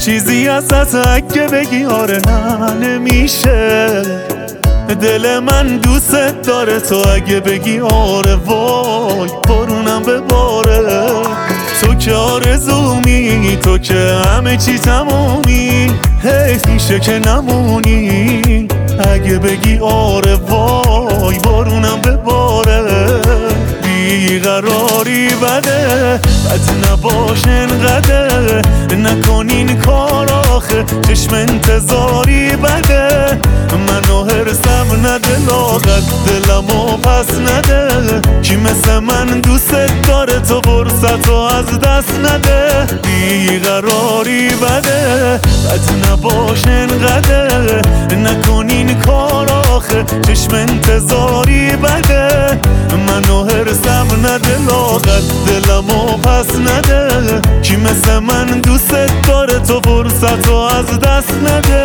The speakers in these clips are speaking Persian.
چیزی ازت اگه بگی آره نه نمیشه. دل من دوست داره تو اگه بگی آره وای بارونم بباره. تو که آرزومی، تو که همه چی تمومی، حیف میشه که نمونی اگه بگی آره وای بارونم بباره. بیقراری بده، بد نباش انقدر، نکن این کار آخه چشم انتظاری بده. منو هرسم نده لاغت دلمو پس نده، کی مثل من دوست داره تو فرصتو از دست نده. بیقراری بده، بد نباش انقدر، نکن این کار آخه چشم انتظاری بده. منو هرسم نده لاغت دلمو پس نده، کی مثل من دوست داره تو فرصتو از دست نده.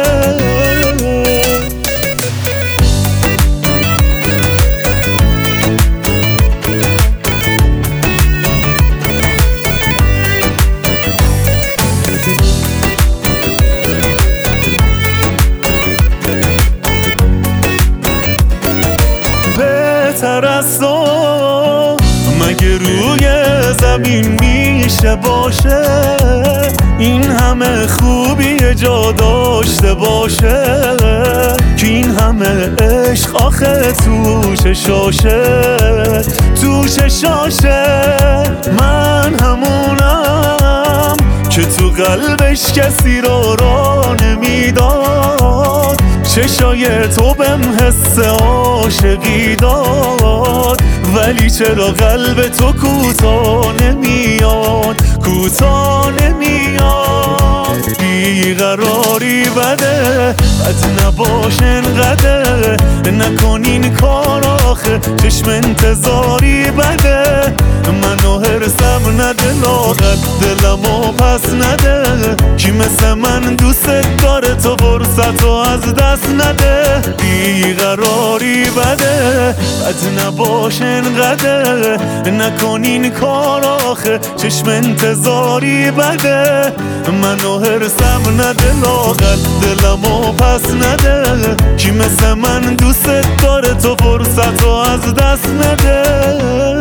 بهتر از تو مگه روی زمین میشه باشه؟ این همه خوبی جا داشته باشه که این همه عشق آخه توش شاشه، توش شاشه. من همونم که تو قلبش کسی را نمیداد، چشای تو بهم حس عاشقی داد، ولی چرا قلب تو کوتاه نمیاد، کوتاه نمیاد. بیقراری بده، بد نباش انقدر، نکن این کار آخه چشم انتظاری بده. منو هرسم نده لاغت دلمو پس نده، کی مثل من دوست داره تو فرصتو از دست نده. بیقراری بده، بد نباش انقدر، نکن این کار آخه چشم انتظاری بده. منو هرسم نده لاغت دلمو پس نده، کی مثل من دوست داره تو فرصتو از دست نده.